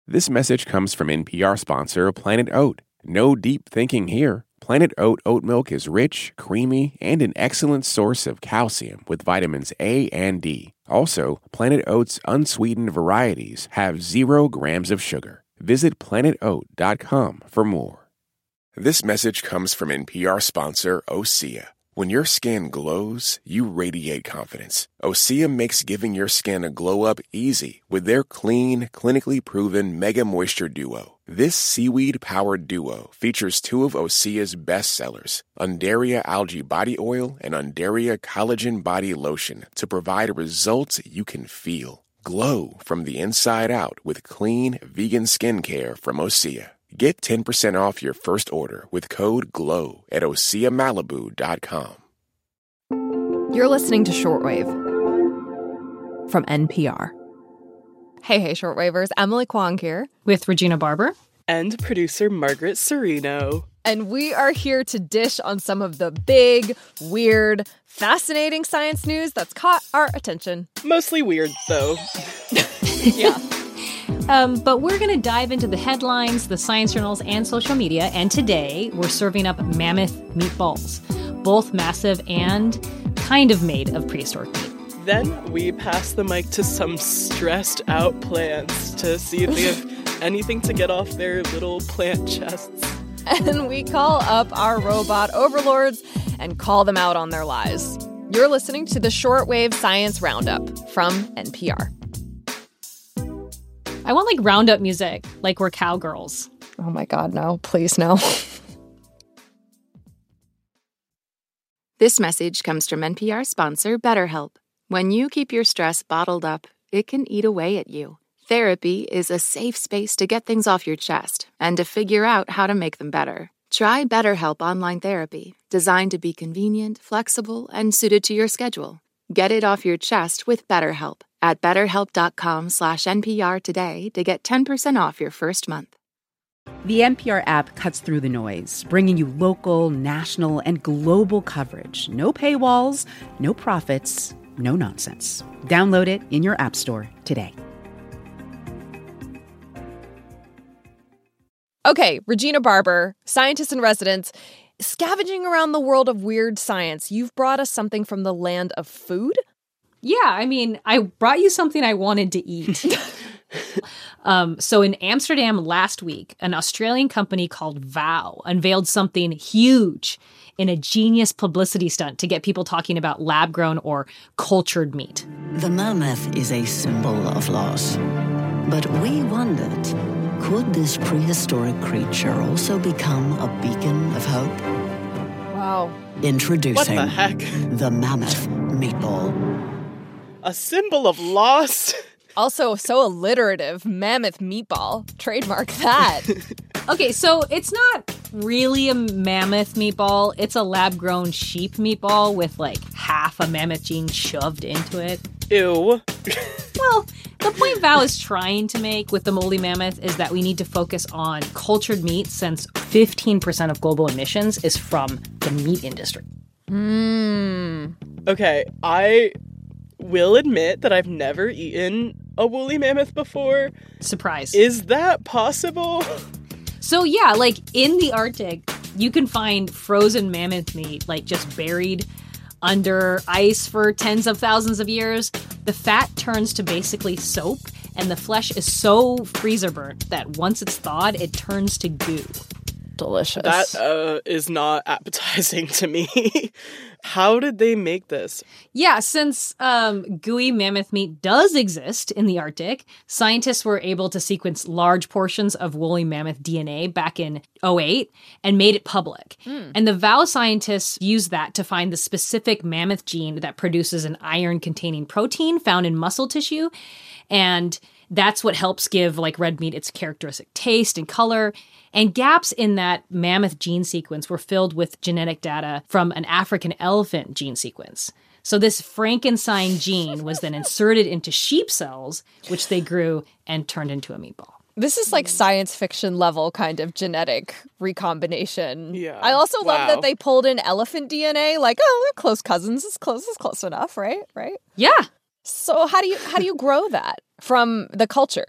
This message comes from NPR sponsor Planet Oat. No deep thinking here. Planet Oat oat milk is rich, creamy, and an excellent source of calcium with vitamins A and D. Also, Planet Oat's unsweetened varieties have 0 grams of sugar. Visit planetoat.com for more. This message comes from NPR sponsor Osea. When your skin glows, you radiate confidence. Osea makes giving your skin a glow-up easy with their clean, clinically proven Mega Moisture Duo. This seaweed-powered duo features 2 of Osea's best sellers, Undaria Algae Body Oil and Undaria Collagen Body Lotion, to provide results you can feel. Glow from the inside out with clean, vegan skincare from Osea. Get 10% off your first order with code GLOW at OseaMalibu.com. You're listening to Shortwave from NPR. Hey, Shortwavers. Emily Kwong here. With Regina Barber. And producer Margaret Serino. And we are here to dish on some of the big, weird, fascinating science news that's caught our attention. Mostly weird, though. Yeah. But we're going to dive into the headlines, the science journals, and social media. And today, we're serving up mammoth meatballs, both massive and kind of made of prehistoric meat. Then we pass the mic to some stressed out plants to see if they have anything to get off their little plant chests. And we call up our robot overlords and call them out on their lies. You're listening to the Shortwave Science Roundup from NPR. I want like roundup music, like we're cowgirls. Oh my God, no. Please, no. This message comes from NPR sponsor BetterHelp. When you keep your stress bottled up, it can eat away at you. Therapy is a safe space to get things off your chest and to figure out how to make them better. Try BetterHelp Online Therapy, designed to be convenient, flexible, and suited to your schedule. Get it off your chest with BetterHelp at BetterHelp.com/NPR today to get 10% off your first month. The NPR app cuts through the noise, bringing you local, national, and global coverage. No paywalls, no profits, no nonsense. Download it in your app store today. Okay, Regina Barber, scientist in residence, scavenging around the world of weird science. You've brought us something from the land of food? Yeah, I mean, I brought you something I wanted to eat. So in Amsterdam last week, an Australian company called Vow unveiled something huge in a genius publicity stunt to get people talking about lab-grown or cultured meat. The mammoth is a symbol of loss. But we wondered, could this prehistoric creature also become a beacon of hope? Wow. Introducing What the heck? the mammoth meatball. A symbol of loss? Also, so alliterative. Mammoth meatball. Trademark that. Okay, so it's not really a mammoth meatball. It's a lab-grown sheep meatball with like half a mammoth gene shoved into it. Ew. Well, the point Vow is trying to make with the moldy mammoth is that we need to focus on cultured meat since 15% of global emissions is from the meat industry. Okay, I will admit that I've never eaten a woolly mammoth before. Surprise. Is that possible? So yeah, like in the Arctic, you can find frozen mammoth meat like just buried under ice for tens of thousands of years. The fat turns to basically soap, and the flesh is so freezer burnt that once it's thawed, it turns to goo. Delicious. That is not appetizing to me. How did they make this? Yeah, since gooey mammoth meat does exist in the Arctic, scientists were able to sequence large portions of woolly mammoth DNA back in 2008 and made it public. And the Vow scientists used that to find the specific mammoth gene that produces an iron-containing protein found in muscle tissue. And that's what helps give like red meat its characteristic taste and color. And gaps in that mammoth gene sequence were filled with genetic data from an African elephant gene sequence. So this Frankenstein gene was then inserted into sheep cells, which they grew and turned into a meatball. This is like science fiction level kind of genetic recombination. Yeah. I also love Wow. that they pulled in elephant DNA. Like, oh, they're close cousins. It's close enough, right? Right. Yeah. So how do you grow that from the culture?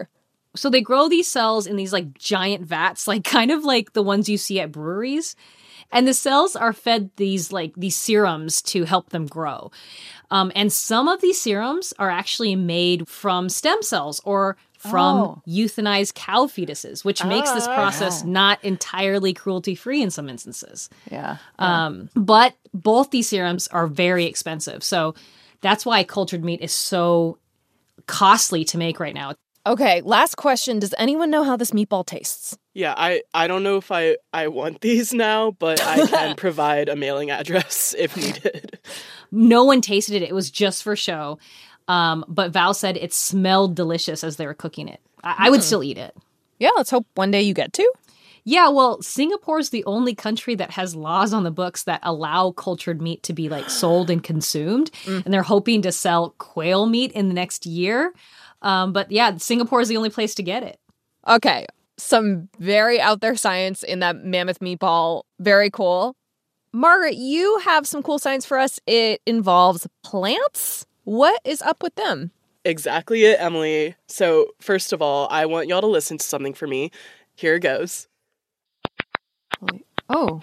So they grow these cells in these like giant vats, like kind of like the ones you see at breweries. And the cells are fed these serums to help them grow. And some of these serums are actually made from stem cells or from euthanized cow fetuses, which makes this process not entirely cruelty-free in some instances. Yeah. But both these serums are very expensive. So that's why cultured meat is so costly to make right now. Okay, last question. Does anyone know how this meatball tastes? Yeah, I don't know if I want these now, but I can provide a mailing address if needed. No one tasted it. It was just for show. But Val said it smelled delicious as they were cooking it. I would still eat it. Yeah, let's hope one day you get to. Yeah, well, Singapore's the only country that has laws on the books that allow cultured meat to be like sold and consumed. And they're hoping to sell quail meat in the next year. But yeah, Singapore is the only place to get it. Okay, some very out there science in that mammoth meatball. Very cool. Margaret, you have some cool science for us. It involves plants. What is up with them? Exactly it, Emily. So first of all, I want y'all to listen to something for me. Here it goes. Oh.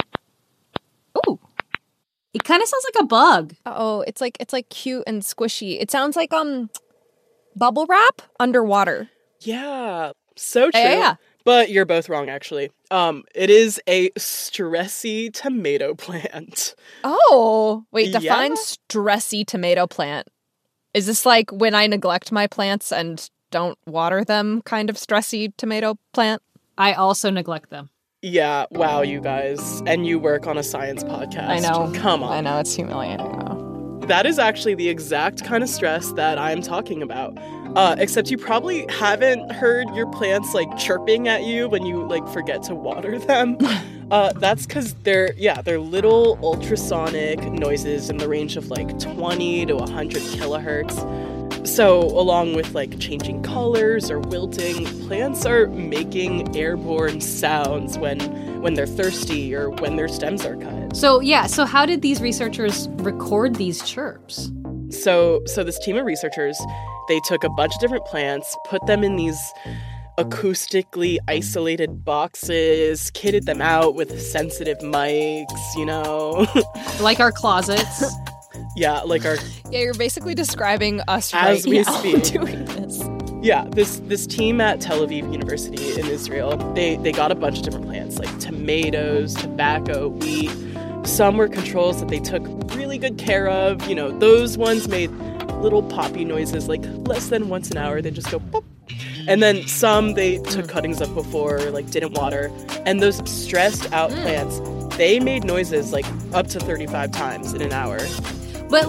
Ooh. It kind of sounds like a bug. Oh, it's like cute and squishy. It sounds like bubble wrap underwater. Yeah, so true. Yeah. But you're both wrong, actually. It is a stressy tomato plant. Oh, wait, define Yeah. stressy tomato plant. Is this like when I neglect my plants and don't water them kind of stressy tomato plant? I also neglect them. Yeah, wow, you guys. And you work on a science podcast. I know. Come on. I know, it's humiliating though. That is actually the exact kind of stress that I'm talking about. Except you probably haven't heard your plants like chirping at you when you like forget to water them. That's because they're little ultrasonic noises in the range of like 20 to 100 kilohertz. So along with like changing colors or wilting, plants are making airborne sounds when they're thirsty or when their stems are cut. So how did these researchers record these chirps? So this team of researchers, they took a bunch of different plants, put them in these acoustically isolated boxes, kitted them out with sensitive mics, you know. Like our closets. Yeah, like our... Yeah, you're basically describing us As right we now speak. doing this. Yeah, this team at Tel Aviv University in Israel, they got a bunch of different plants, like tomatoes, tobacco, wheat. Some were controls that they took really good care of. You know, those ones made little poppy noises, like less than once an hour. They just go pop. And then some they took cuttings of before, like didn't water. And those stressed out plants, they made noises like up to 35 times in an hour. But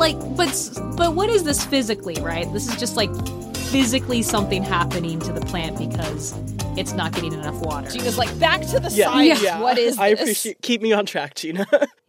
what is this physically, right? This is just like physically something happening to the plant because it's not getting enough water. Gina's like, back to the Yeah, science. yeah. What is this? I appreciate... Keep me on track, Gina.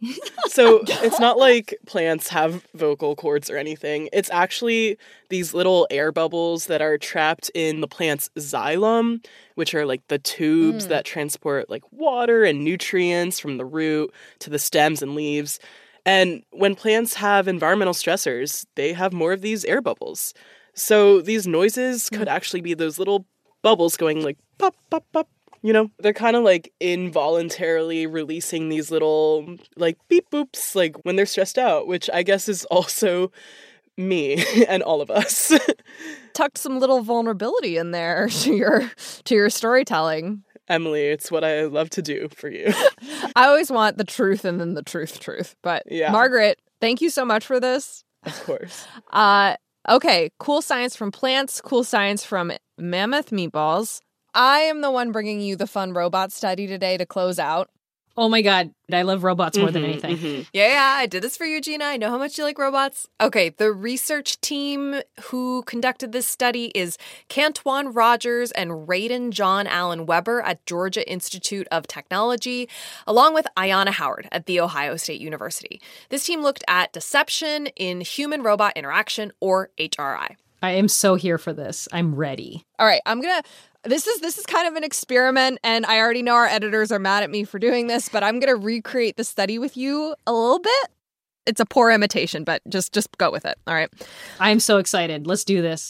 So it's not like plants have vocal cords or anything. It's actually these little air bubbles that are trapped in the plant's xylem, which are like the tubes that transport like water and nutrients from the root to the stems and leaves. And when plants have environmental stressors, they have more of these air bubbles. So these noises could actually be those little bubbles going like pop, pop, pop. You know, they're kind of like involuntarily releasing these little like beep boops like when they're stressed out, which I guess is also me and all of us. Tucked some little vulnerability in there to your storytelling. Emily, it's what I love to do for you. I always want the truth and then the truth. But Yeah. Margaret, thank you so much for this. Of course. Okay, cool science from plants, cool science from mammoth meatballs. I am the one bringing you the fun robot study today to close out. Oh my God, I love robots more than anything. Yeah, I did this for you, Gina. I know how much you like robots. Okay, the research team who conducted this study is Cantuan Rogers and Radon John Allen Weber at Georgia Institute of Technology, along with Ayanna Howard at The Ohio State University. This team looked at deception in human-robot interaction, or HRI. I am so here for this. I'm ready. All right, This is kind of an experiment, and I already know our editors are mad at me for doing this, but I'm going to recreate the study with you a little bit. It's a poor imitation, but just go with it, all right? I'm so excited. Let's do this.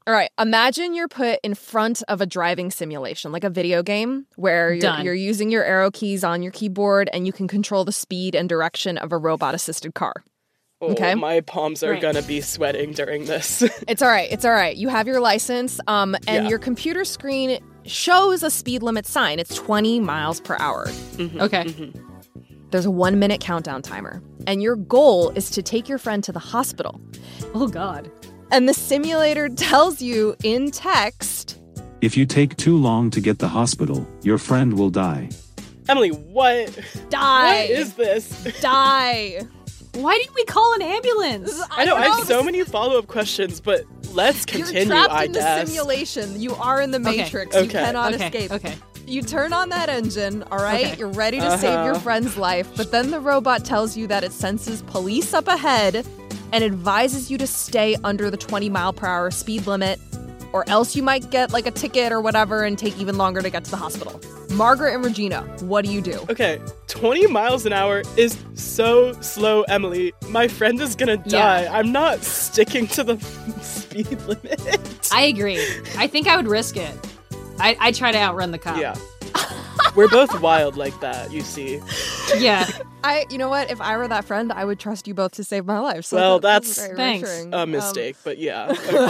All right, imagine you're put in front of a driving simulation, like a video game, where you're using your arrow keys on your keyboard and you can control the speed and direction of a robot-assisted car. Oh, okay? My palms are gonna be sweating during this. It's all right. You have your license, and your computer screen shows a speed limit sign. It's 20 miles per hour. Mm-hmm, okay. Mm-hmm. There's a 1-minute countdown timer, and your goal is to take your friend to the hospital. Oh, God. And the simulator tells you in text, if you take too long to get the hospital, your friend will die. Emily, what? Die. What is this? Die. Why didn't we call an ambulance? I know, I have so many follow-up questions, but let's continue, You're trapped I in guess. the simulation. You are in the Matrix. Okay. You cannot escape. Okay. You turn on that engine, all right? Okay. You're ready to save your friend's life, but then the robot tells you that it senses police up ahead and advises you to stay under the 20-mile-per-hour speed limit, or else you might get like a ticket or whatever and take even longer to get to the hospital. Margaret and Regina, what do you do? Okay, 20 miles an hour is so slow, Emily. My friend is gonna die. Yeah. I'm not sticking to the speed limit. I agree. I think I would risk it. I try to outrun the cop. Yeah. We're both wild like that, you see. Yeah. You know what? If I were that friend, I would trust you both to save my life. So Well, that's that's very Thanks. reassuring. a mistake, but yeah.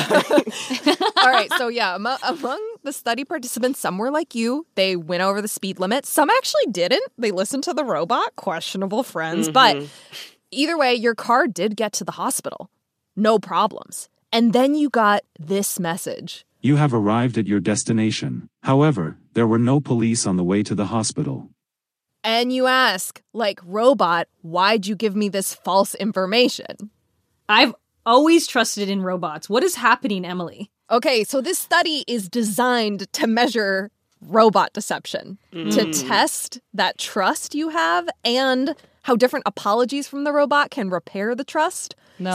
All right, so yeah, among the study participants, some were like you. They went over the speed limit. Some actually didn't. They listened to the robot, questionable friends. But either way, your car did get to the hospital. No problems. And then you got this message. You have arrived at your destination. However, there were no police on the way to the hospital. And you ask, like, robot, why'd you give me this false information? I've always trusted in robots. What is happening, Emily? Okay, so this study is designed to measure robot deception, to test that trust you have and how different apologies from the robot can repair the trust.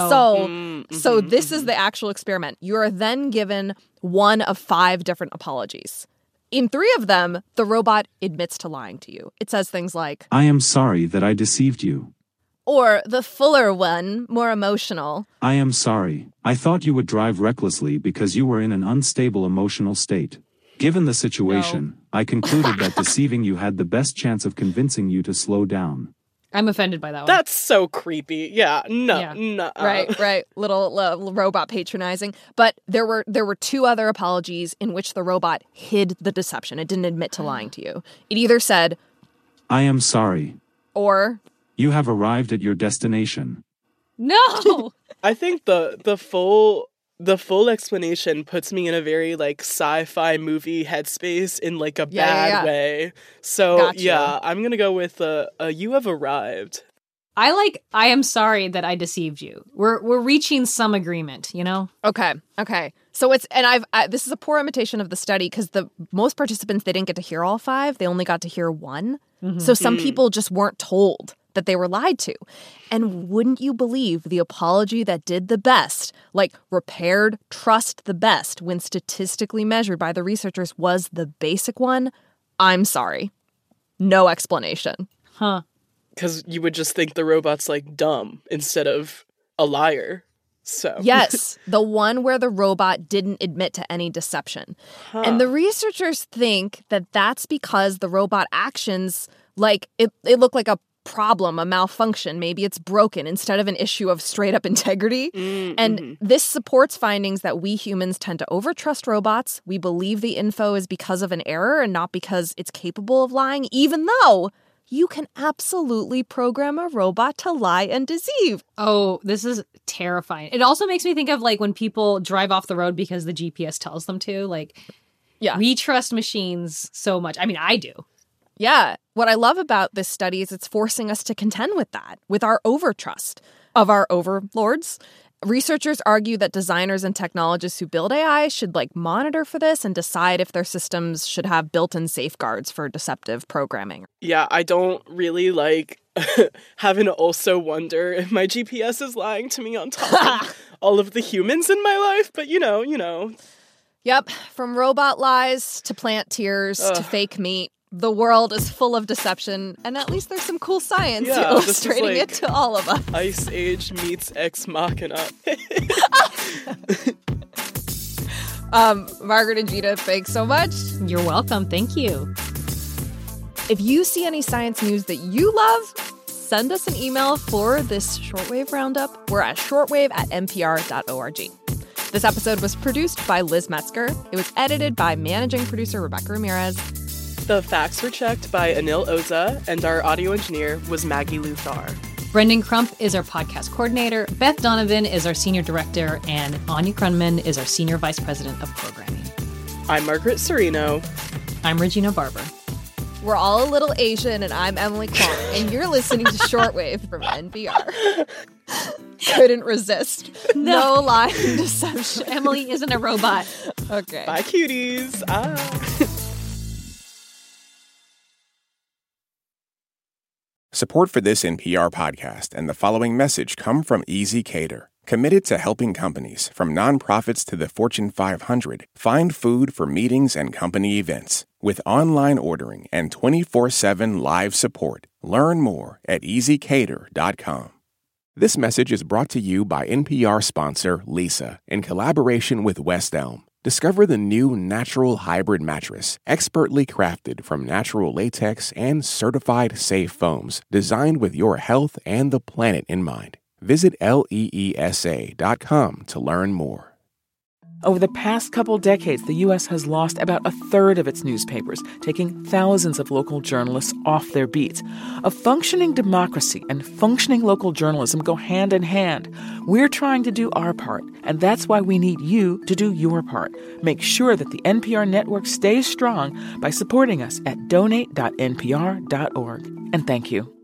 No. So this is the actual experiment. You are then given one of 5 different apologies. In 3 of them, the robot admits to lying to you. It says things like, I am sorry that I deceived you. or the fuller one, more emotional. I am sorry. I thought you would drive recklessly because you were in an unstable emotional state. Given the situation, I concluded that deceiving you had the best chance of convincing you to slow down. I'm offended by that one. That's so creepy. Yeah, no. Right. Little robot patronizing. But there were 2 other apologies in which the robot hid the deception. It didn't admit to lying to you. It either said, I am sorry. or, You have arrived at your destination. No! I think the full explanation puts me in a very like sci-fi movie headspace in like a bad way. So Gotcha. yeah, I'm gonna go with you have arrived. I am sorry that I deceived you. We're reaching some agreement, you know? Okay. So it's, and this is a poor imitation of the study because the most participants, they didn't get to hear all 5. They only got to hear 1. So some people just weren't told that they were lied to. And wouldn't you believe the apology that did the best, like repaired trust the best when statistically measured by the researchers, was the basic one? I'm sorry. No explanation. Huh. Because you would just think the robot's like dumb instead of a liar. So Yes, the one where the robot didn't admit to any deception. And the researchers think that that's because the robot actions, like, it looked like a problem, a malfunction. Maybe it's broken instead of an issue of straight up integrity. And this supports findings that we humans tend to overtrust robots. We believe the info is because of an error and not because it's capable of lying, even though you can absolutely program a robot to lie and deceive. Oh, this is terrifying. It also makes me think of like when people drive off the road because the GPS tells them to. Like, Yeah. we trust machines so much. I mean, I do. Yeah. What I love about this study is it's forcing us to contend with that, with our overtrust of our overlords. Researchers argue that designers and technologists who build AI should monitor for this and decide if their systems should have built-in safeguards for deceptive programming. yeah, I don't really like having to also wonder if my GPS is lying to me on top of all of the humans in my life. But you know. Yep. From robot lies to plant tears to fake meat. The world is full of deception, and at least there's some cool science Yeah, this is illustrating it to all of us. Ice Age meets Ex Machina. Margaret and Gina, thanks so much. You're welcome. Thank you. If you see any science news that you love, send us an email for this Shortwave Roundup. We're at shortwave@npr.org. This episode was produced by Liz Metzger. It was edited by managing producer Rebecca Ramirez. The facts were checked by Anil Oza, and our audio engineer was Maggie Luthar. Brendan Crump is our podcast coordinator. Beth Donovan is our senior director. And Anya Krunman is our senior vice president of programming. I'm Margaret Serino. I'm Regina Barber. We're all a little Asian, and I'm Emily Kwong, and you're listening to Shortwave from NPR. Couldn't resist. No lie and deception. Emily isn't a robot. Okay. Bye, cuties. Support for this NPR podcast and the following message come from Easy Cater, committed to helping companies, from nonprofits to the Fortune 500, find food for meetings and company events. With online ordering and 24/7 live support, learn more at easycater.com. This message is brought to you by NPR sponsor Leesa in collaboration with West Elm. Discover the new natural hybrid mattress, expertly crafted from natural latex and certified safe foams, designed with your health and the planet in mind. Visit leesa.com to learn more. Over the past couple decades, the U.S. has lost about a third of its newspapers, taking thousands of local journalists off their beats. A functioning democracy and functioning local journalism go hand in hand. We're trying to do our part, and that's why we need you to do your part. Make sure that the NPR network stays strong by supporting us at donate.npr.org. And thank you.